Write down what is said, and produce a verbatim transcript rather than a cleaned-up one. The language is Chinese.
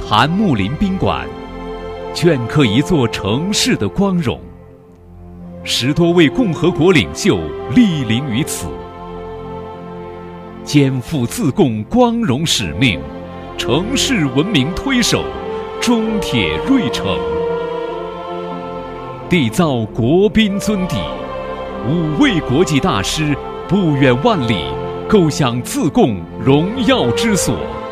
韩木林宾馆，镌刻一座城市的光荣。十多位共和国领袖莅临于此，肩负自贡光荣使命，城市文明推手，中铁瑞城，缔造国宾尊邸。五位国际大师不远万里，构想自贡荣耀之所。